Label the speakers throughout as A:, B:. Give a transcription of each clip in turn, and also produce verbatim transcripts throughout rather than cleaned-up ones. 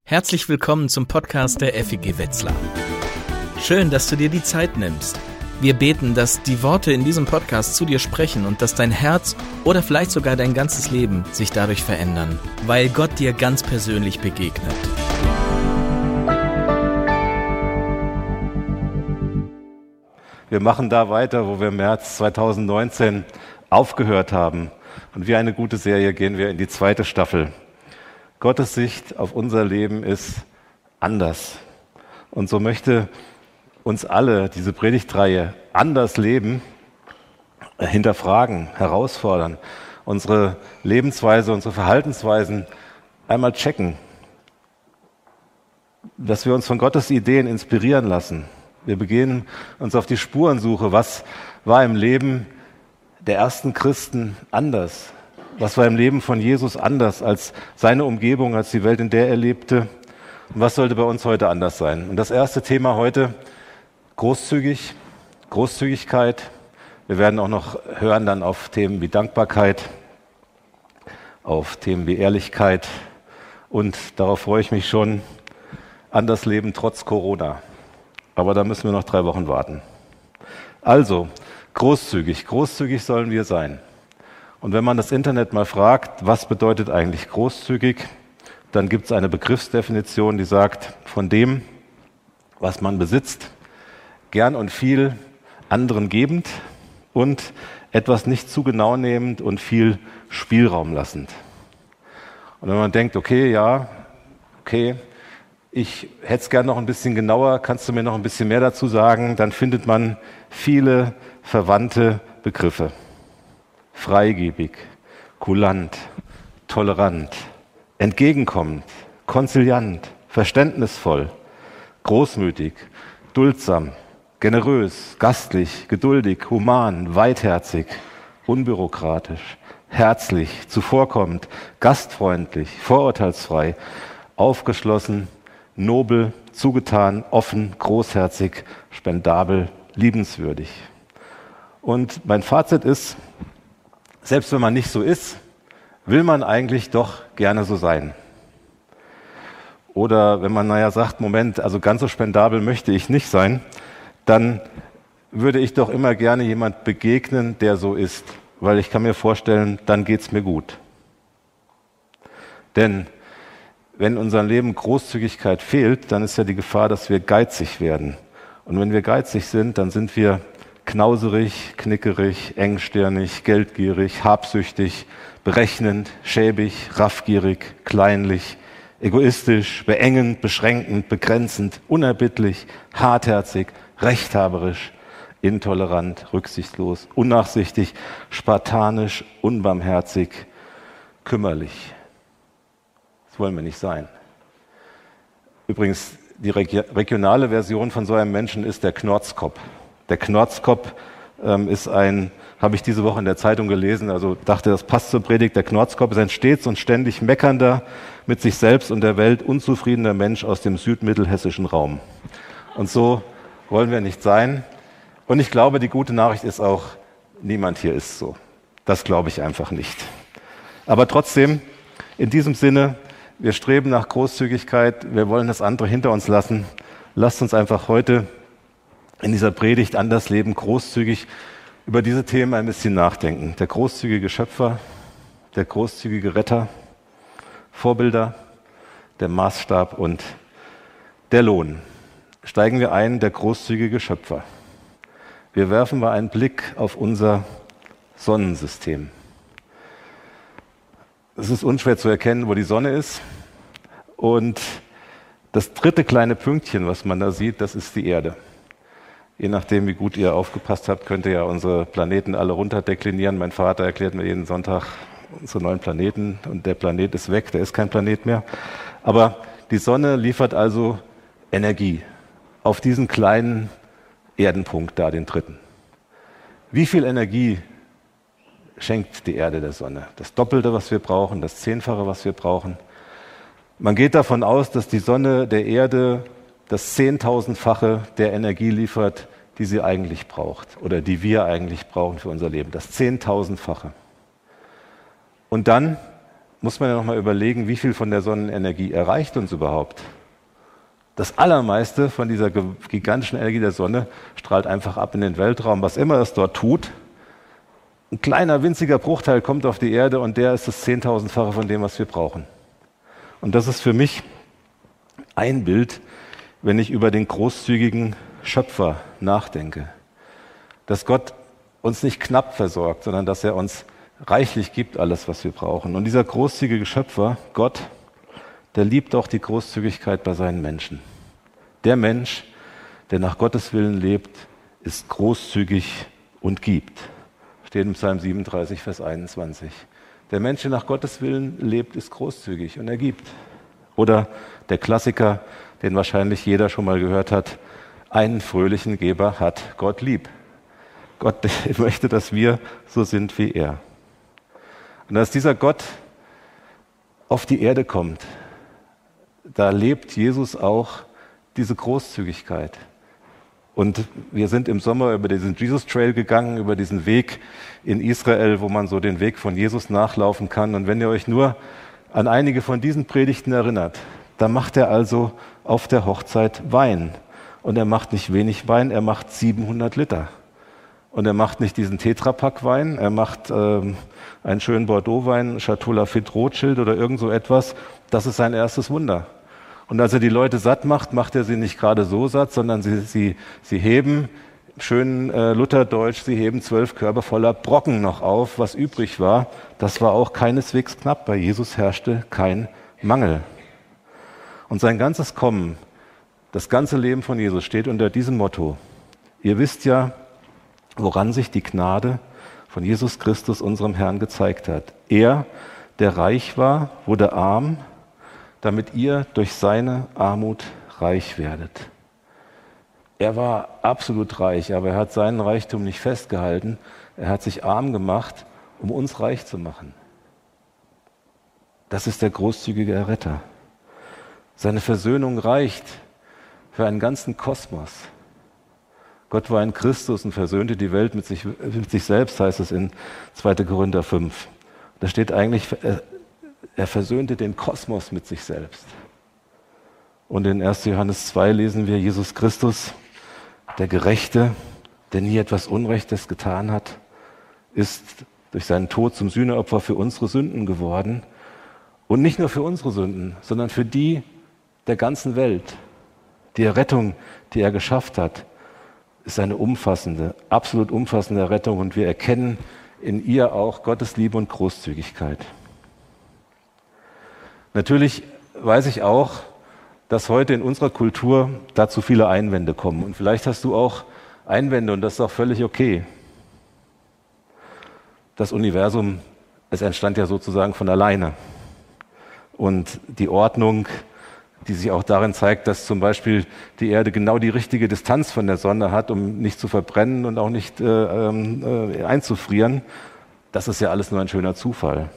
A: Herzlich willkommen zum Podcast der F E G Wetzlar. Schön, dass du dir die Zeit nimmst. Wir beten, dass die Worte in diesem Podcast zu dir sprechen und dass dein Herz oder vielleicht sogar dein ganzes Leben sich dadurch verändern, weil Gott dir ganz persönlich begegnet.
B: Wir machen da weiter, wo wir im März zweitausendneunzehn aufgehört haben. Und wie eine gute Serie gehen wir in die zweite Staffel. Gottes Sicht auf unser Leben ist anders. Und so möchte uns alle diese Predigtreihe anders leben, hinterfragen, herausfordern, unsere Lebensweise, unsere Verhaltensweisen einmal checken, dass wir uns von Gottes Ideen inspirieren lassen. Wir begeben uns auf die Spurensuche. Was war im Leben der ersten Christen anders? Was war im Leben von Jesus anders als seine Umgebung, als die Welt, in der er lebte? Und was sollte bei uns heute anders sein? Und das erste Thema heute, großzügig, Großzügigkeit. Wir werden auch noch hören dann auf Themen wie Dankbarkeit, auf Themen wie Ehrlichkeit und darauf freue ich mich schon, anders leben trotz Corona. Aber da müssen wir noch drei Wochen warten. Also, großzügig, großzügig sollen wir sein. Und wenn man das Internet mal fragt, was bedeutet eigentlich großzügig, dann gibt es eine Begriffsdefinition, die sagt, von dem, was man besitzt, gern und viel anderen gebend und etwas nicht zu genau nehmend und viel Spielraum lassend. Und wenn man denkt, okay, ja, okay, ich hätte es gern noch ein bisschen genauer, kannst du mir noch ein bisschen mehr dazu sagen, dann findet man viele verwandte Begriffe. Freigebig, kulant, tolerant, entgegenkommend, konziliant, verständnisvoll, großmütig, duldsam, generös, gastlich, geduldig, human, weitherzig, unbürokratisch, herzlich, zuvorkommend, gastfreundlich, vorurteilsfrei, aufgeschlossen, nobel, zugetan, offen, großherzig, spendabel, liebenswürdig. Und mein Fazit ist, selbst wenn man nicht so ist, will man eigentlich doch gerne so sein. Oder wenn man naja sagt, Moment, also ganz so spendabel möchte ich nicht sein, dann würde ich doch immer gerne jemand begegnen, der so ist. Weil ich kann mir vorstellen, dann geht's mir gut. Denn wenn in unserem Leben Großzügigkeit fehlt, dann ist ja die Gefahr, dass wir geizig werden. Und wenn wir geizig sind, dann sind wir knauserig, knickerig, engstirnig, geldgierig, habsüchtig, berechnend, schäbig, raffgierig, kleinlich, egoistisch, beengend, beschränkend, begrenzend, unerbittlich, hartherzig, rechthaberisch, intolerant, rücksichtslos, unnachsichtig, spartanisch, unbarmherzig, kümmerlich. Das wollen wir nicht sein. Übrigens, die regionale Version von so einem Menschen ist der Knorzkopf. Der Knorzkopf ähm, ist ein, habe ich diese Woche in der Zeitung gelesen, also dachte, das passt zur Predigt. Der Knorzkopf ist ein stets und ständig meckernder, mit sich selbst und der Welt unzufriedener Mensch aus dem südmittelhessischen Raum. Und so wollen wir nicht sein. Und ich glaube, die gute Nachricht ist auch, niemand hier ist so. Das glaube ich einfach nicht. Aber trotzdem, in diesem Sinne, wir streben nach Großzügigkeit, wir wollen das andere hinter uns lassen. Lasst uns einfach heute in dieser Predigt anders leben, großzügig über diese Themen ein bisschen nachdenken. Der großzügige Schöpfer, der großzügige Retter, Vorbilder, der Maßstab und der Lohn. Steigen wir ein, der großzügige Schöpfer. Wir werfen mal einen Blick auf unser Sonnensystem. Es ist unschwer zu erkennen, wo die Sonne ist. Und das dritte kleine Pünktchen, was man da sieht, das ist die Erde. Je nachdem, wie gut ihr aufgepasst habt, könnt ihr ja unsere Planeten alle runterdeklinieren. Mein Vater erklärt mir jeden Sonntag unsere neuen Planeten und der Planet ist weg, der ist kein Planet mehr. Aber die Sonne liefert also Energie auf diesen kleinen Erdenpunkt da, den dritten. Wie viel Energie schenkt die Erde der Sonne? Das Doppelte, was wir brauchen, das Zehnfache, was wir brauchen. Man geht davon aus, dass die Sonne der Erde das Zehntausendfache der Energie liefert, die sie eigentlich braucht oder die wir eigentlich brauchen für unser Leben. Das Zehntausendfache. Und dann muss man ja nochmal überlegen, wie viel von der Sonnenenergie erreicht uns überhaupt. Das Allermeiste von dieser gigantischen Energie der Sonne strahlt einfach ab in den Weltraum, was immer es dort tut. Ein kleiner, winziger Bruchteil kommt auf die Erde und der ist das Zehntausendfache von dem, was wir brauchen. Und das ist für mich ein Bild, wenn ich über den großzügigen Schöpfer nachdenke. Dass Gott uns nicht knapp versorgt, sondern dass er uns reichlich gibt, alles, was wir brauchen. Und dieser großzügige Schöpfer, Gott, der liebt auch die Großzügigkeit bei seinen Menschen. Der Mensch, der nach Gottes Willen lebt, ist großzügig und gibt. Steht im Psalm siebenunddreißig, Vers einundzwanzig. Der Mensch, der nach Gottes Willen lebt, ist großzügig und er gibt. Oder der Klassiker, den wahrscheinlich jeder schon mal gehört hat, einen fröhlichen Geber hat Gott lieb. Gott möchte, dass wir so sind wie er. Und als dieser Gott auf die Erde kommt, da lebt Jesus auch diese Großzügigkeit. Und wir sind im Sommer über diesen Jesus Trail gegangen, über diesen Weg in Israel, wo man so den Weg von Jesus nachlaufen kann. Und wenn ihr euch nur an einige von diesen Predigten erinnert, da macht er also auf der Hochzeit Wein. Und er macht nicht wenig Wein, er macht siebenhundert Liter. Und er macht nicht diesen Tetrapack-Wein, er macht ähm, einen schönen Bordeaux-Wein, Chateau Lafite Rothschild oder irgend so etwas. Das ist sein erstes Wunder. Und als er die Leute satt macht, macht er sie nicht gerade so satt, sondern sie, sie, sie heben, schön äh, Lutherdeutsch, sie heben zwölf Körbe voller Brocken noch auf, was übrig war. Das war auch keineswegs knapp. Bei Jesus herrschte kein Mangel. Und sein ganzes Kommen, das ganze Leben von Jesus steht unter diesem Motto. Ihr wisst ja, woran sich die Gnade von Jesus Christus, unserem Herrn, gezeigt hat. Er, der reich war, wurde arm, damit ihr durch seine Armut reich werdet. Er war absolut reich, aber er hat seinen Reichtum nicht festgehalten. Er hat sich arm gemacht, um uns reich zu machen. Das ist der großzügige Erretter. Seine Versöhnung reicht für einen ganzen Kosmos. Gott war in Christus und versöhnte die Welt mit sich, mit sich selbst, heißt es in zweiter Korinther fünf. Da steht eigentlich, er, er versöhnte den Kosmos mit sich selbst. Und in erster Johannes zwei lesen wir, Jesus Christus, der Gerechte, der nie etwas Unrechtes getan hat, ist durch seinen Tod zum Sühneopfer für unsere Sünden geworden. Und nicht nur für unsere Sünden, sondern für die der ganzen Welt. Die Errettung, die er geschafft hat, ist eine umfassende, absolut umfassende Errettung und wir erkennen in ihr auch Gottes Liebe und Großzügigkeit. Natürlich weiß ich auch, dass heute in unserer Kultur dazu viele Einwände kommen. Und vielleicht hast du auch Einwände und das ist auch völlig okay. Das Universum, es entstand ja sozusagen von alleine. Und die Ordnung, die sich auch darin zeigt, dass zum Beispiel die Erde genau die richtige Distanz von der Sonne hat, um nicht zu verbrennen und auch nicht äh, äh, einzufrieren, das ist ja alles nur ein schöner Zufall.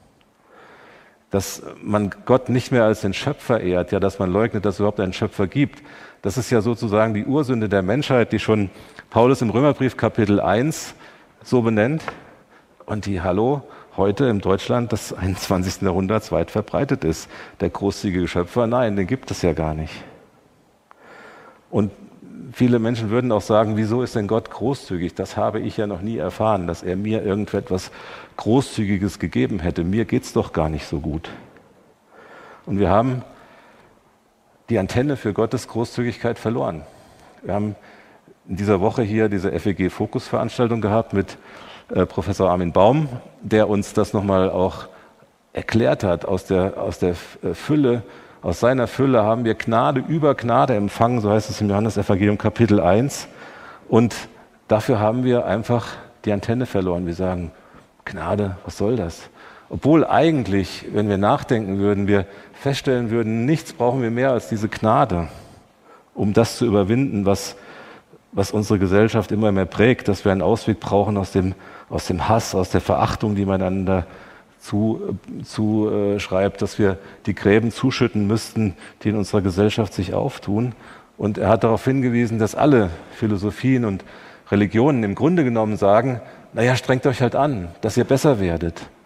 B: Dass man Gott nicht mehr als den Schöpfer ehrt, ja, dass man leugnet, dass es überhaupt einen Schöpfer gibt, das ist ja sozusagen die Ursünde der Menschheit, die schon Paulus im Römerbrief Kapitel eins so benennt und die, hallo, heute in Deutschland des einundzwanzigsten Jahrhunderts weit verbreitet ist. Der großzügige Schöpfer, nein, den gibt es ja gar nicht. Und viele Menschen würden auch sagen, wieso ist denn Gott großzügig? Das habe ich ja noch nie erfahren, dass er mir irgendetwas Großzügiges gegeben hätte. Mir geht's doch gar nicht so gut. Und wir haben die Antenne für Gottes Großzügigkeit verloren. Wir haben in dieser Woche hier diese F E G-Fokus-Veranstaltung gehabt mit äh, Professor Armin Baum, der uns das nochmal auch erklärt hat. Aus der, aus der Fülle, aus seiner Fülle haben wir Gnade über Gnade empfangen, so heißt es im Johannesevangelium Kapitel eins. Und dafür haben wir einfach die Antenne verloren. Wir sagen, Gnade, was soll das? Obwohl eigentlich, wenn wir nachdenken würden, wir feststellen würden, nichts brauchen wir mehr als diese Gnade, um das zu überwinden, was, was unsere Gesellschaft immer mehr prägt, dass wir einen Ausweg brauchen aus dem, aus dem Hass, aus der Verachtung, die man einander zu, zu äh, schreibt, dass wir die Gräben zuschütten müssten, die in unserer Gesellschaft sich auftun. Und er hat darauf hingewiesen, dass alle Philosophien und Religionen im Grunde genommen sagen, naja, strengt euch halt an, dass ihr besser werdet.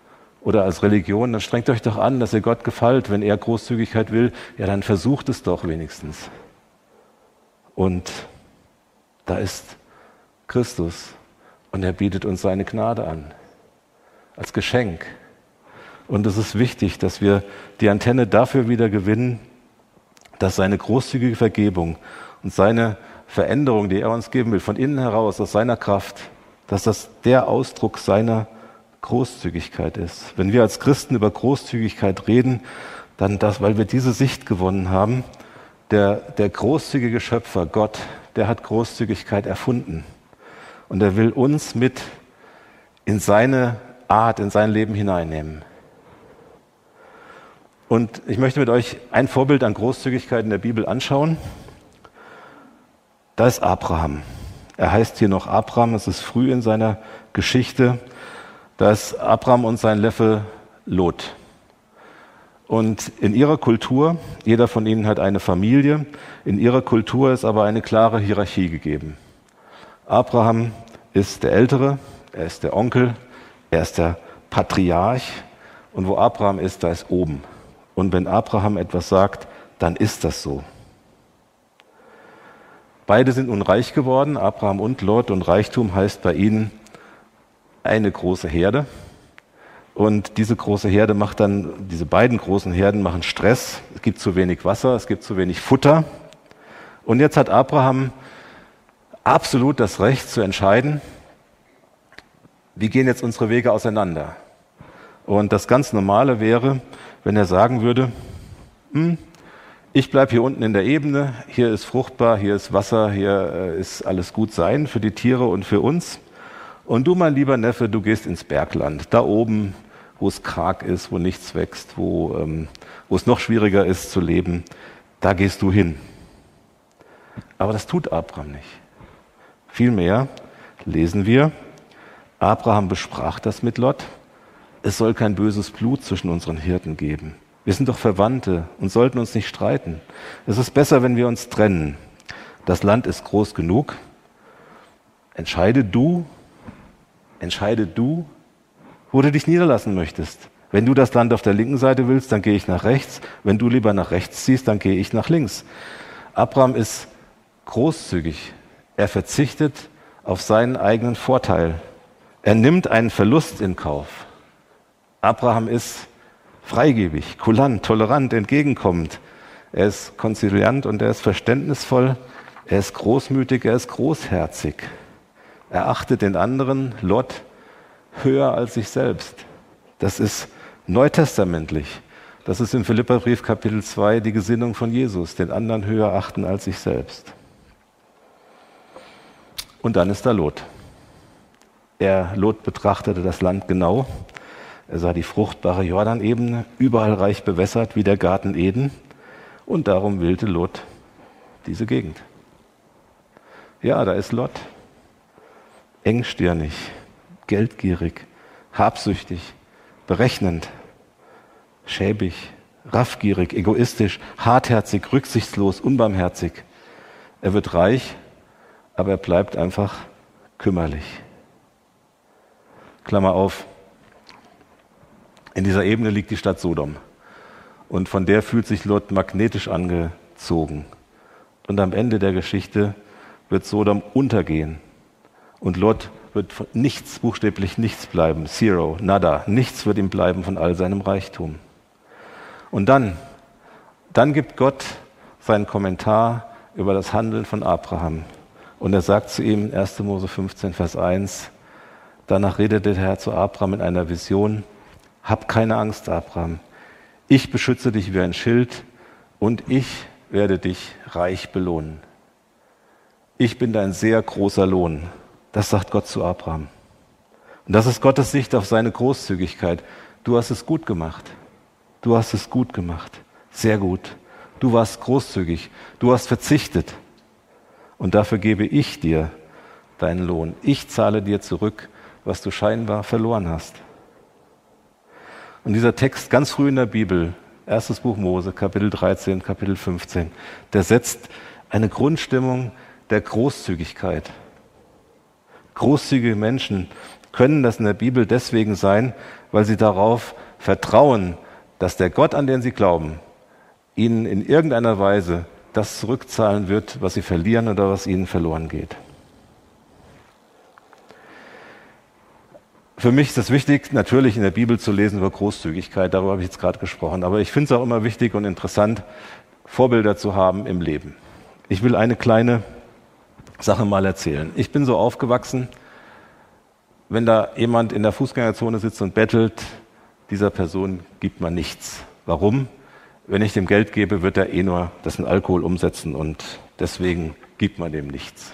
B: oder als Religion, dann strengt euch doch an, dass ihr Gott gefällt. Wenn er Großzügigkeit will, ja, dann versucht es doch wenigstens. Und da ist Christus und er bietet uns seine Gnade an, als Geschenk. Und es ist wichtig, dass wir die Antenne dafür wieder gewinnen, dass seine großzügige Vergebung und seine Veränderung, die er uns geben will, von innen heraus, aus seiner Kraft, dass das der Ausdruck seiner Großzügigkeit ist. Wenn wir als Christen über Großzügigkeit reden, dann das, weil wir diese Sicht gewonnen haben, der, der großzügige Schöpfer, Gott, der hat Großzügigkeit erfunden. Und er will uns mit in seine Art, in sein Leben hineinnehmen. Und ich möchte mit euch ein Vorbild an Großzügigkeit in der Bibel anschauen. Da ist Abraham. Er heißt hier noch Abraham, es ist früh in seiner Geschichte. Da ist Abraham und sein Neffe Lot. Und in ihrer Kultur, jeder von ihnen hat eine Familie, in ihrer Kultur ist aber eine klare Hierarchie gegeben. Abraham ist der Ältere, er ist der Onkel, er ist der Patriarch. Und wo Abraham ist, da ist oben. Und wenn Abraham etwas sagt, dann ist das so. Beide sind nun reich geworden, Abraham und Lot, und Reichtum heißt bei ihnen eine große Herde. Und diese große Herde macht dann, diese beiden großen Herden machen Stress. Es gibt zu wenig Wasser, es gibt zu wenig Futter. Und jetzt hat Abraham absolut das Recht zu entscheiden, wie gehen jetzt unsere Wege auseinander. Und das ganz Normale wäre, wenn er sagen würde, hm, ich bleibe hier unten in der Ebene, hier ist fruchtbar, hier ist Wasser, hier ist alles gut sein für die Tiere und für uns. Und du, mein lieber Neffe, du gehst ins Bergland, da oben, wo es karg ist, wo nichts wächst, wo, ähm, wo es noch schwieriger ist zu leben, da gehst du hin. Aber das tut Abraham nicht. Vielmehr lesen wir, Abraham besprach das mit Lot, es soll kein böses Blut zwischen unseren Hirten geben. Wir sind doch Verwandte und sollten uns nicht streiten. Es ist besser, wenn wir uns trennen. Das Land ist groß genug. Entscheide du, entscheide du, wo du dich niederlassen möchtest. Wenn du das Land auf der linken Seite willst, dann gehe ich nach rechts. Wenn du lieber nach rechts ziehst, dann gehe ich nach links. Abraham ist großzügig. Er verzichtet auf seinen eigenen Vorteil. Er nimmt einen Verlust in Kauf. Abraham ist freigebig, kulant, tolerant, entgegenkommend. Er ist konziliant und er ist verständnisvoll. Er ist großmütig, er ist großherzig. Er achtet den anderen, Lot, höher als sich selbst. Das ist neutestamentlich. Das ist im Philipperbrief Kapitel zwei die Gesinnung von Jesus, den anderen höher achten als sich selbst. Und dann ist da Lot. Er, Lot, betrachtete das Land genau. Er sah die fruchtbare Jordanebene, überall reich bewässert wie der Garten Eden. Und darum wählte Lot diese Gegend. Ja, da ist Lot. Engstirnig, geldgierig, habsüchtig, berechnend, schäbig, raffgierig, egoistisch, hartherzig, rücksichtslos, unbarmherzig. Er wird reich, aber er bleibt einfach kümmerlich. Klammer auf. In dieser Ebene liegt die Stadt Sodom. Und von der fühlt sich Lot magnetisch angezogen. Und am Ende der Geschichte wird Sodom untergehen. Und Lot wird von nichts, buchstäblich nichts bleiben. Zero, nada. Nichts wird ihm bleiben von all seinem Reichtum. Und dann, dann gibt Gott seinen Kommentar über das Handeln von Abraham. Und er sagt zu ihm, erster Mose fünfzehn, Vers eins, danach redete der Herr zu Abraham in einer Vision, hab keine Angst, Abraham. Ich beschütze dich wie ein Schild und ich werde dich reich belohnen. Ich bin dein sehr großer Lohn. Das sagt Gott zu Abraham. Und das ist Gottes Sicht auf seine Großzügigkeit. Du hast es gut gemacht. Du hast es gut gemacht. Sehr gut. Du warst großzügig. Du hast verzichtet. Und dafür gebe ich dir deinen Lohn. Ich zahle dir zurück, was du scheinbar verloren hast. Und dieser Text ganz früh in der Bibel, erstes Buch Mose, Kapitel dreizehn, Kapitel fünfzehn, der setzt eine Grundstimmung der Großzügigkeit. Großzügige Menschen können das in der Bibel deswegen sein, weil sie darauf vertrauen, dass der Gott, an den sie glauben, ihnen in irgendeiner Weise das zurückzahlen wird, was sie verlieren oder was ihnen verloren geht. Für mich ist es wichtig, natürlich in der Bibel zu lesen über Großzügigkeit, darüber habe ich jetzt gerade gesprochen, aber ich finde es auch immer wichtig und interessant, Vorbilder zu haben im Leben. Ich will eine kleine Sache mal erzählen. Ich bin so aufgewachsen, wenn da jemand in der Fußgängerzone sitzt und bettelt, dieser Person gibt man nichts. Warum? Wenn ich dem Geld gebe, wird er eh nur das in Alkohol umsetzen und deswegen gibt man dem nichts.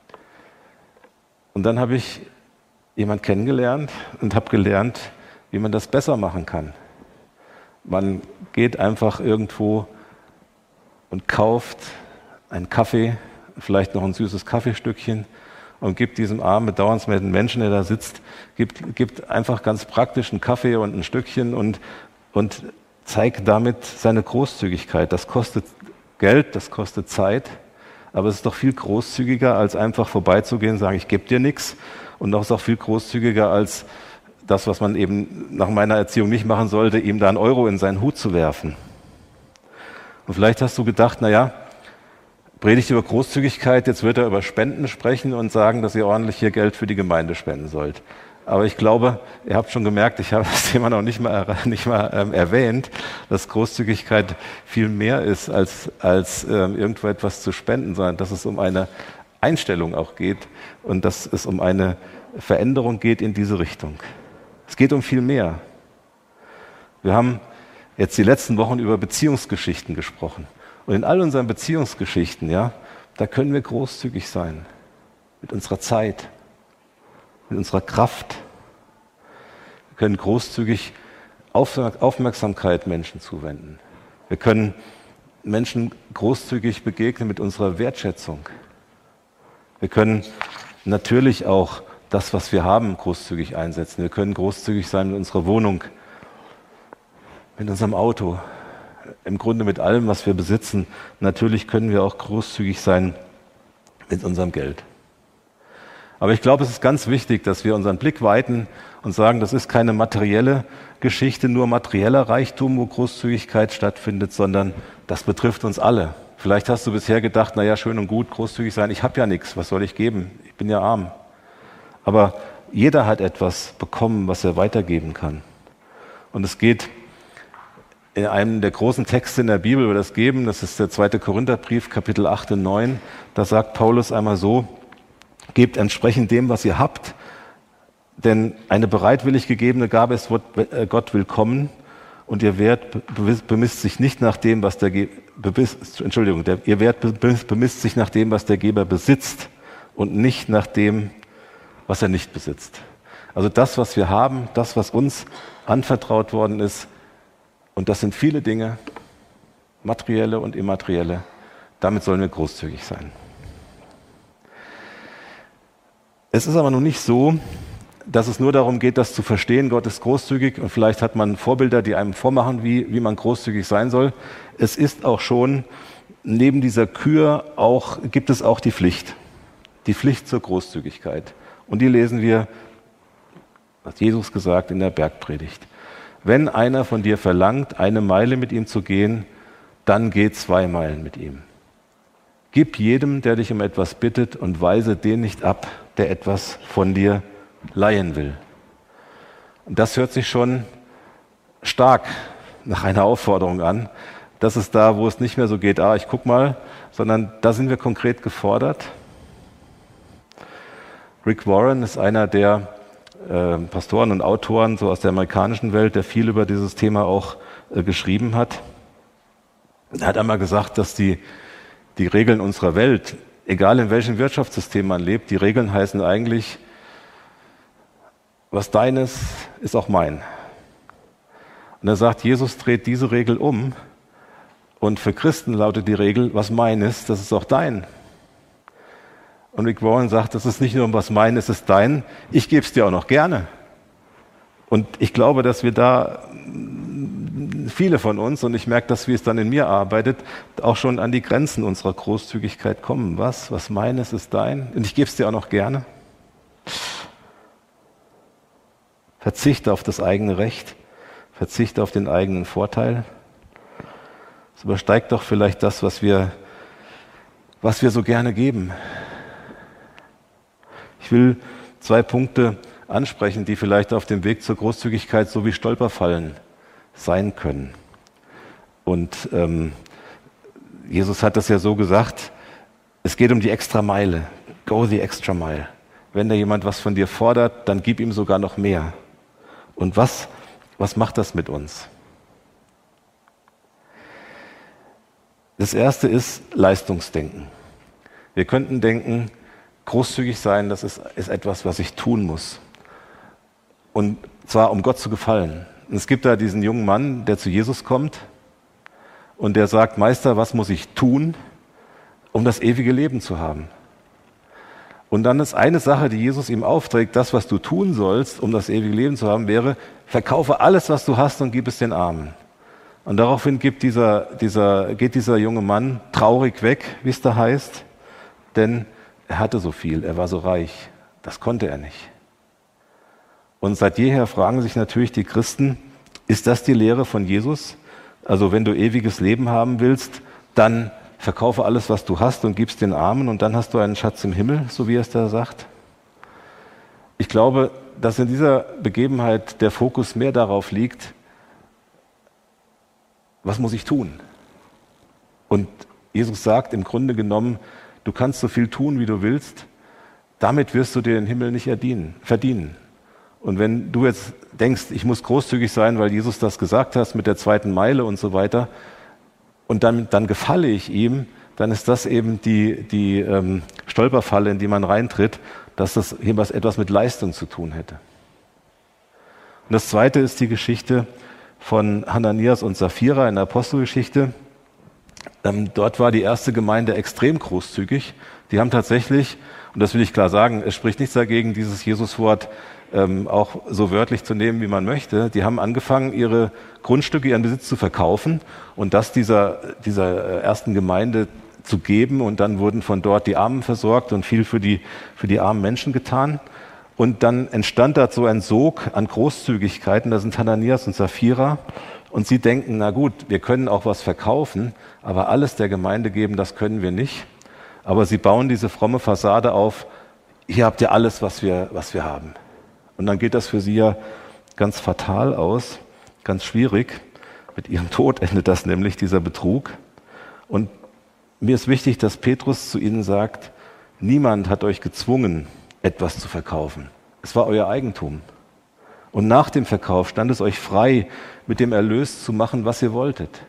B: Und dann habe ich jemand kennengelernt und habe gelernt, wie man das besser machen kann. Man geht einfach irgendwo und kauft einen Kaffee, vielleicht noch ein süßes Kaffeestückchen und gibt diesem armen, bedauernswerten Menschen, der da sitzt, gibt, gibt einfach ganz praktisch einen Kaffee und ein Stückchen und, und zeigt damit seine Großzügigkeit. Das kostet Geld, das kostet Zeit, aber es ist doch viel großzügiger, als einfach vorbeizugehen und sagen, ich gebe dir nichts. Und das ist auch viel großzügiger als das, was man eben nach meiner Erziehung nicht machen sollte, ihm da einen Euro in seinen Hut zu werfen. Und vielleicht hast du gedacht, naja, predigt über Großzügigkeit, jetzt wird er über Spenden sprechen und sagen, dass ihr ordentlich hier Geld für die Gemeinde spenden sollt. Aber ich glaube, ihr habt schon gemerkt, ich habe das Thema noch nicht mal, nicht mal ähm, erwähnt, dass Großzügigkeit viel mehr ist, als, als ähm, irgendwo etwas zu spenden, sondern dass es um eine Einstellung auch geht und dass es um eine Veränderung geht in diese Richtung. Es geht um viel mehr. Wir haben jetzt die letzten Wochen über Beziehungsgeschichten gesprochen. Und in all unseren Beziehungsgeschichten, ja, da können wir großzügig sein. Mit unserer Zeit, mit unserer Kraft. Wir können großzügig Aufmerksamkeit Menschen zuwenden. Wir können Menschen großzügig begegnen mit unserer Wertschätzung. Wir können natürlich auch das, was wir haben, großzügig einsetzen. Wir können großzügig sein mit unserer Wohnung, mit unserem Auto, im Grunde mit allem, was wir besitzen. Natürlich können wir auch großzügig sein mit unserem Geld. Aber ich glaube, es ist ganz wichtig, dass wir unseren Blick weiten und sagen, das ist keine materielle Geschichte, nur materieller Reichtum, wo Großzügigkeit stattfindet, sondern das betrifft uns alle. Vielleicht hast du bisher gedacht, naja, schön und gut, großzügig sein, ich habe ja nichts, was soll ich geben? Ich bin ja arm. Aber jeder hat etwas bekommen, was er weitergeben kann. Und es geht in einem der großen Texte in der Bibel über das Geben, das ist der zweite Korintherbrief, Kapitel acht und neun, da sagt Paulus einmal so, gebt entsprechend dem, was ihr habt, denn eine bereitwillig gegebene Gabe ist Gott willkommen. Und ihr Wert bemisst sich nicht nach dem, was der Geber, Entschuldigung, der, ihr Wert bemisst sich nach dem, was der Geber besitzt und nicht nach dem, was er nicht besitzt. Also das, was wir haben, das, was uns anvertraut worden ist, und das sind viele Dinge, materielle und immaterielle, damit sollen wir großzügig sein. Es ist aber noch nicht so, dass es nur darum geht, das zu verstehen, Gott ist großzügig und vielleicht hat man Vorbilder, die einem vormachen, wie, wie man großzügig sein soll. Es ist auch schon, neben dieser Kür auch, gibt es auch die Pflicht, die Pflicht zur Großzügigkeit. Und die lesen wir, hat Jesus gesagt in der Bergpredigt. Wenn einer von dir verlangt, eine Meile mit ihm zu gehen, dann geh zwei Meilen mit ihm. Gib jedem, der dich um etwas bittet und weise den nicht ab, der etwas von dir leihen will. Und das hört sich schon stark nach einer Aufforderung an. Das ist da, wo es nicht mehr so geht, ah, ich guck mal, sondern da sind wir konkret gefordert. Rick Warren ist einer der äh, Pastoren und Autoren so aus der amerikanischen Welt, der viel über dieses Thema auch äh, geschrieben hat. Er hat einmal gesagt, dass die, die Regeln unserer Welt, egal in welchem Wirtschaftssystem man lebt, die Regeln heißen eigentlich, was deines ist auch mein. Und er sagt, Jesus dreht diese Regel um und für Christen lautet die Regel, was mein ist, das ist auch dein. Und Rick Warren sagt, das ist nicht nur was mein ist, es ist dein, ich gebe es dir auch noch gerne. Und ich glaube, dass wir da, viele von uns, und ich merke, dass wie es dann in mir arbeitet, auch schon an die Grenzen unserer Großzügigkeit kommen. Was? Was meines ist dein? Und ich gebe es dir auch noch gerne. Verzicht auf das eigene Recht, Verzicht auf den eigenen Vorteil. Es übersteigt doch vielleicht das, was wir, was wir so gerne geben. Ich will zwei Punkte ansprechen, die vielleicht auf dem Weg zur Großzügigkeit so wie Stolperfallen sein können. Und ähm, Jesus hat das ja so gesagt, es geht um die extra Meile. Go the extra mile. Wenn da jemand was von dir fordert, dann gib ihm sogar noch mehr. Und was, was macht das mit uns? Das erste ist Leistungsdenken. Wir könnten denken, großzügig sein, das ist, ist etwas, was ich tun muss. Und zwar, um Gott zu gefallen. Und es gibt da diesen jungen Mann, der zu Jesus kommt und der sagt, Meister, was muss ich tun, um das ewige Leben zu haben? Und dann ist eine Sache, die Jesus ihm aufträgt, das, was du tun sollst, um das ewige Leben zu haben, wäre, verkaufe alles, was du hast und gib es den Armen. Und daraufhin gibt dieser, dieser, geht dieser junge Mann traurig weg, wie es da heißt, denn er hatte so viel, er war so reich. Das konnte er nicht. Und seit jeher fragen sich natürlich die Christen, ist das die Lehre von Jesus? Also wenn du ewiges Leben haben willst, dann verkaufe alles, was du hast und gib's den Armen und dann hast du einen Schatz im Himmel, so wie er es da sagt. Ich glaube, dass in dieser Begebenheit der Fokus mehr darauf liegt, was muss ich tun? Und Jesus sagt im Grunde genommen, du kannst so viel tun, wie du willst, damit wirst du dir den Himmel nicht verdienen. Und wenn du jetzt denkst, ich muss großzügig sein, weil Jesus das gesagt hat mit der zweiten Meile und so weiter, und dann, dann gefalle ich ihm, dann ist das eben die, die ähm, Stolperfalle, in die man reintritt, dass das hier was, etwas mit Leistung zu tun hätte. Und das Zweite ist die Geschichte von Hananias und Sapphira in der Apostelgeschichte. Ähm, dort war die erste Gemeinde extrem großzügig. Die haben tatsächlich, und das will ich klar sagen, es spricht nichts dagegen, dieses Jesuswort ähm, auch so wörtlich zu nehmen, wie man möchte. Die haben angefangen, ihre Grundstücke, ihren Besitz zu verkaufen und das dieser, dieser ersten Gemeinde zu geben. Und dann wurden von dort die Armen versorgt und viel für die, für die armen Menschen getan. Und dann entstand da so ein Sog an Großzügigkeiten. Da sind Hananias und Sapphira. Und sie denken, na gut, wir können auch was verkaufen, aber alles der Gemeinde geben, das können wir nicht. Aber sie bauen diese fromme Fassade auf, hier habt ihr alles, was wir, was wir haben. Und dann geht das für sie ja ganz fatal aus, ganz schwierig. Mit ihrem Tod endet das nämlich, dieser Betrug. Und mir ist wichtig, dass Petrus zu ihnen sagt, niemand hat euch gezwungen, etwas zu verkaufen. Es war euer Eigentum. Und nach dem Verkauf stand es euch frei, mit dem Erlös zu machen, was ihr wolltet.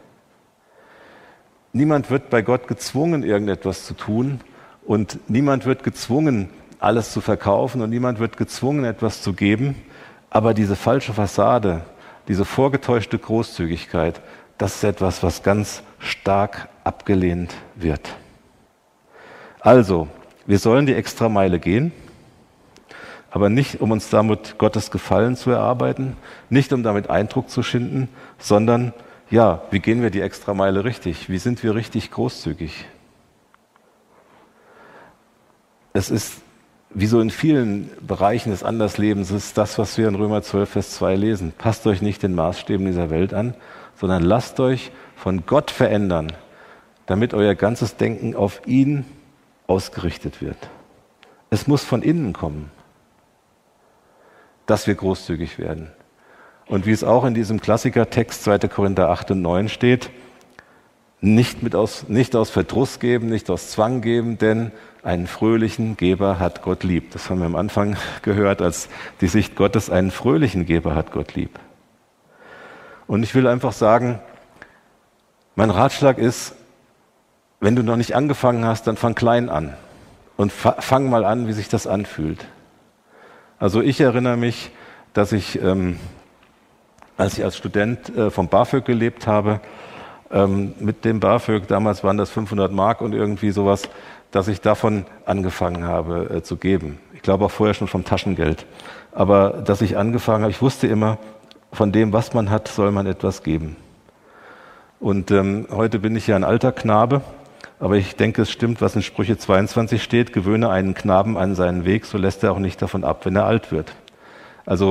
B: Niemand wird bei Gott gezwungen, irgendetwas zu tun. Und niemand wird gezwungen, alles zu verkaufen. Und niemand wird gezwungen, etwas zu geben. Aber diese falsche Fassade, diese vorgetäuschte Großzügigkeit, das ist etwas, was ganz stark abgelehnt wird. Also, wir sollen die Extrameile gehen, aber nicht, um uns damit Gottes Gefallen zu erarbeiten, nicht, um damit Eindruck zu schinden, sondern, ja, wie gehen wir die Extrameile richtig? Wie sind wir richtig großzügig? Es ist, wie so in vielen Bereichen des Anderslebens, ist das, was wir in Römer zwölf, Vers zwei lesen. Passt euch nicht den Maßstäben dieser Welt an, sondern lasst euch von Gott verändern, damit euer ganzes Denken auf ihn ausgerichtet wird. Es muss von innen kommen, dass wir großzügig werden. Und wie es auch in diesem Klassikertext zweiter Korinther acht und neun steht, nicht, mit aus, nicht aus Verdruss geben, nicht aus Zwang geben, denn einen fröhlichen Geber hat Gott lieb. Das haben wir am Anfang gehört, als die Sicht Gottes, einen fröhlichen Geber hat Gott lieb. Und ich will einfach sagen, mein Ratschlag ist, wenn du noch nicht angefangen hast, dann fang klein an und fang mal an, wie sich das anfühlt. Also ich erinnere mich, dass ich, ähm, als ich als Student äh, vom BAföG gelebt habe, ähm, mit dem BAföG, damals waren das fünfhundert Mark und irgendwie sowas, dass ich davon angefangen habe äh, zu geben. Ich glaube auch vorher schon vom Taschengeld. Aber dass ich angefangen habe, ich wusste immer, von dem, was man hat, soll man etwas geben. Und ähm, heute bin ich ja ein alter Knabe, aber ich denke, es stimmt, was in Sprüche zweiundzwanzig steht, gewöhne einen Knaben an seinen Weg, so lässt er auch nicht davon ab, wenn er alt wird. Also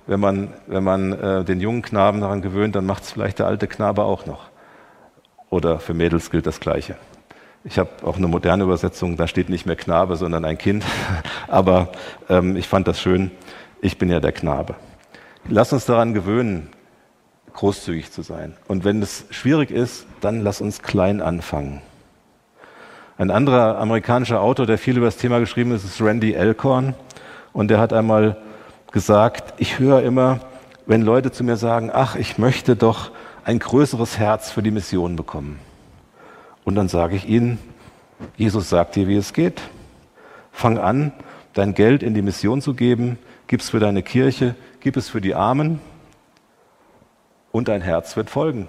B: wenn man, wenn man äh, den jungen Knaben daran gewöhnt, dann macht es vielleicht der alte Knabe auch noch. Oder für Mädels gilt das Gleiche. Ich habe auch eine moderne Übersetzung, da steht nicht mehr Knabe, sondern ein Kind. Aber ähm, ich fand das schön, ich bin ja der Knabe. Lass uns daran gewöhnen, großzügig zu sein. Und wenn es schwierig ist, dann lass uns klein anfangen. Ein anderer amerikanischer Autor, der viel über das Thema geschrieben ist, ist Randy Alcorn. Und der hat einmal gesagt, ich höre immer, wenn Leute zu mir sagen, ach, ich möchte doch ein größeres Herz für die Mission bekommen. Und dann sage ich ihnen, Jesus sagt dir, wie es geht. Fang an, dein Geld in die Mission zu geben, gib es für deine Kirche, gib es für die Armen und dein Herz wird folgen.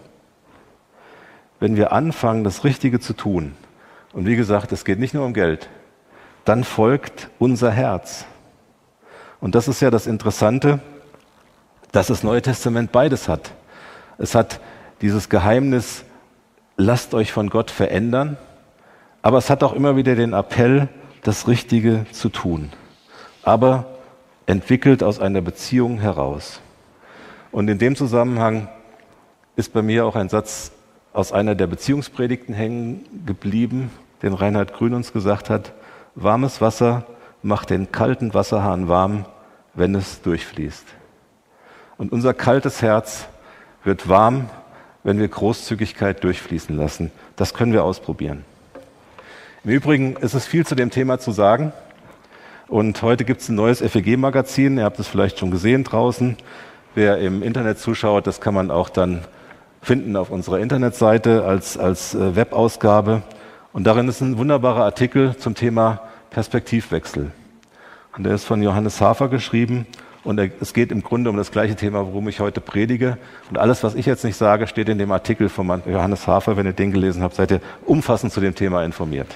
B: Wenn wir anfangen, das Richtige zu tun, und wie gesagt, es geht nicht nur um Geld, dann folgt unser Herz. Und das ist ja das Interessante, dass das Neue Testament beides hat. Es hat dieses Geheimnis, lasst euch von Gott verändern, aber es hat auch immer wieder den Appell, das Richtige zu tun. Aber entwickelt aus einer Beziehung heraus. Und in dem Zusammenhang ist bei mir auch ein Satz aus einer der Beziehungspredigten hängen geblieben, den Reinhard Grün uns gesagt hat, warmes Wasser macht den kalten Wasserhahn warm, wenn es durchfließt. Und unser kaltes Herz wird warm, wenn wir Großzügigkeit durchfließen lassen. Das können wir ausprobieren. Im Übrigen ist es viel zu dem Thema zu sagen. Und heute gibt es ein neues F E G-Magazin. Ihr habt es vielleicht schon gesehen draußen. Wer im Internet zuschaut, das kann man auch dann finden auf unserer Internetseite als, als äh, Webausgabe. Und darin ist ein wunderbarer Artikel zum Thema Perspektivwechsel. Und der ist von Johannes Hafer geschrieben. Und er, es geht im Grunde um das gleiche Thema, worum ich heute predige. Und alles, was ich jetzt nicht sage, steht in dem Artikel von Johannes Hafer. Wenn ihr den gelesen habt, seid ihr umfassend zu dem Thema informiert.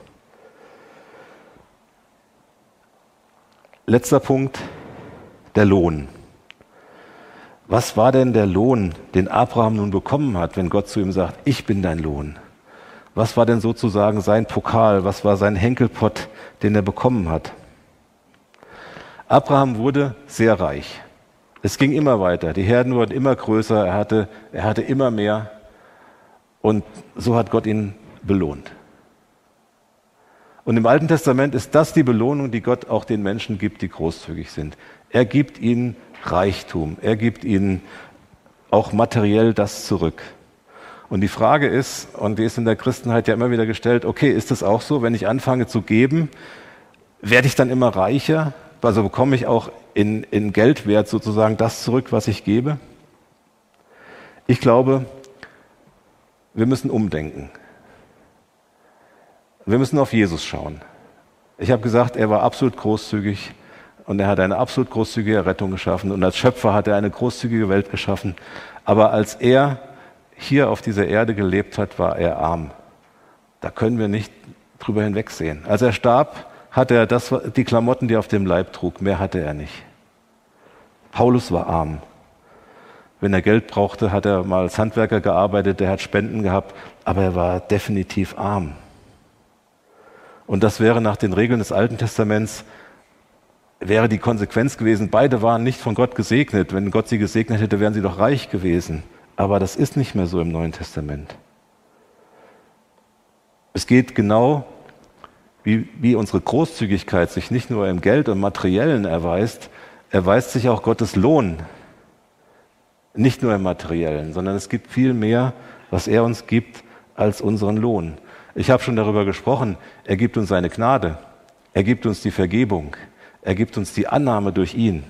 B: Letzter Punkt, der Lohn. Was war denn der Lohn, den Abraham nun bekommen hat, wenn Gott zu ihm sagt, ich bin dein Lohn? Was war denn sozusagen sein Pokal? Was war sein Henkelpott, den er bekommen hat? Abraham wurde sehr reich. Es ging immer weiter. Die Herden wurden immer größer. Er hatte, er hatte immer mehr. Und so hat Gott ihn belohnt. Und im Alten Testament ist das die Belohnung, die Gott auch den Menschen gibt, die großzügig sind. Er gibt ihnen Reichtum. Er gibt ihnen auch materiell das zurück. Und die Frage ist, und die ist in der Christenheit ja immer wieder gestellt, okay, ist es auch so, wenn ich anfange zu geben, werde ich dann immer reicher? Also bekomme ich auch in, in Geldwert sozusagen das zurück, was ich gebe? Ich glaube, wir müssen umdenken. Wir müssen auf Jesus schauen. Ich habe gesagt, er war absolut großzügig und er hat eine absolut großzügige Rettung geschaffen und als Schöpfer hat er eine großzügige Welt geschaffen. Aber als er hier auf dieser Erde gelebt hat, war er arm. Da können wir nicht drüber hinwegsehen. Als er starb, hatte er das, die Klamotten, die er auf dem Leib trug. Mehr hatte er nicht. Paulus war arm. Wenn er Geld brauchte, hat er mal als Handwerker gearbeitet, er hat Spenden gehabt, aber er war definitiv arm. Und das wäre nach den Regeln des Alten Testaments, wäre die Konsequenz gewesen, beide waren nicht von Gott gesegnet. Wenn Gott sie gesegnet hätte, wären sie doch reich gewesen. Aber das ist nicht mehr so im Neuen Testament. Es geht genau, wie, wie unsere Großzügigkeit sich nicht nur im Geld und Materiellen erweist, erweist sich auch Gottes Lohn. Nicht nur im Materiellen, sondern es gibt viel mehr, was er uns gibt, als unseren Lohn. Ich habe schon darüber gesprochen, er gibt uns seine Gnade, er gibt uns die Vergebung, er gibt uns die Annahme durch ihn.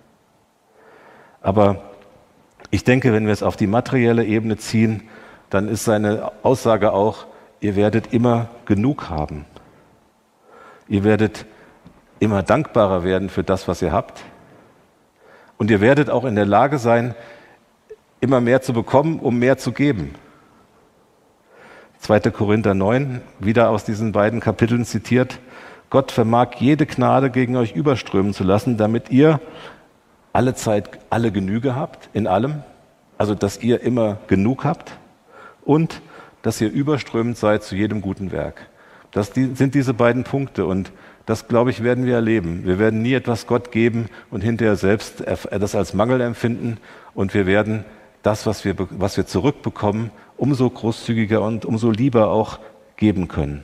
B: Aber ich denke, wenn wir es auf die materielle Ebene ziehen, dann ist seine Aussage auch, ihr werdet immer genug haben. Ihr werdet immer dankbarer werden für das, was ihr habt. Und ihr werdet auch in der Lage sein, immer mehr zu bekommen, um mehr zu geben. zweiter Korinther neun, wieder aus diesen beiden Kapiteln zitiert, Gott vermag jede Gnade gegen euch überströmen zu lassen, damit ihr alle Zeit alle Genüge habt, in allem, also dass ihr immer genug habt und dass ihr überströmend seid zu jedem guten Werk. Das die, sind diese beiden Punkte und das, glaube ich, werden wir erleben. Wir werden nie etwas Gott geben und hinterher selbst das als Mangel empfinden und wir werden das, was wir, was wir zurückbekommen, umso großzügiger und umso lieber auch geben können.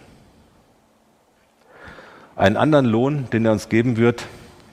B: Einen anderen Lohn, den er uns geben wird,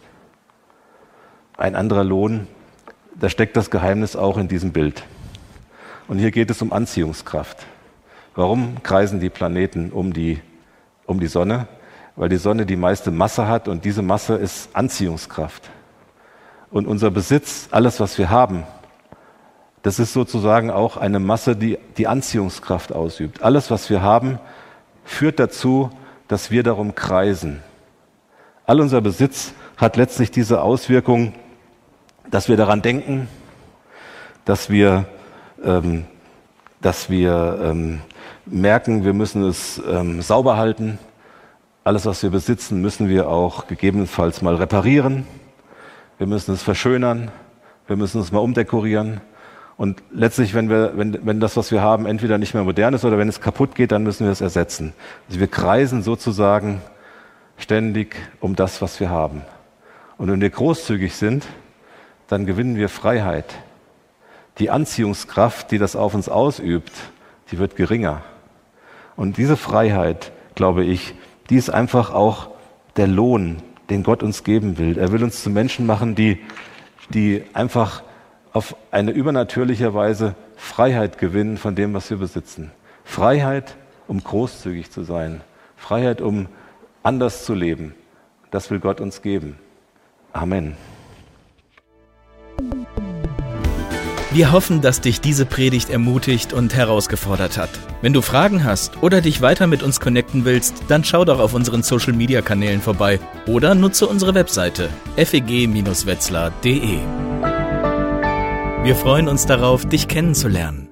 B: ein anderer Lohn, da steckt das Geheimnis auch in diesem Bild. Und hier geht es um Anziehungskraft. Warum kreisen die Planeten um die, um die Sonne? Weil die Sonne die meiste Masse hat und diese Masse ist Anziehungskraft. Und unser Besitz, alles was wir haben, das ist sozusagen auch eine Masse, die die Anziehungskraft ausübt. Alles was wir haben, führt dazu, dass wir darum kreisen. All unser Besitz hat letztlich diese Auswirkung, dass wir daran denken, dass wir, ähm, dass wir ähm, merken, wir müssen es ähm, sauber halten. Alles, was wir besitzen, müssen wir auch gegebenenfalls mal reparieren. Wir müssen es verschönern. Wir müssen es mal umdekorieren. Und letztlich, wenn wir, wenn, wenn das, was wir haben, entweder nicht mehr modern ist oder wenn es kaputt geht, dann müssen wir es ersetzen. Also wir kreisen sozusagen ständig um das, was wir haben. Und wenn wir großzügig sind, dann gewinnen wir Freiheit. Die Anziehungskraft, die das auf uns ausübt, die wird geringer. Und diese Freiheit, glaube ich, die ist einfach auch der Lohn, den Gott uns geben will. Er will uns zu Menschen machen, die, die einfach auf eine übernatürliche Weise Freiheit gewinnen von dem, was wir besitzen. Freiheit, um großzügig zu sein. Freiheit, um anders zu leben. Das will Gott uns geben. Amen.
A: Wir hoffen, dass dich diese Predigt ermutigt und herausgefordert hat. Wenn du Fragen hast oder dich weiter mit uns connecten willst, dann schau doch auf unseren Social-Media-Kanälen vorbei oder nutze unsere Webseite f e g Bindestrich wetzlar punkt d e. Wir freuen uns darauf, dich kennenzulernen.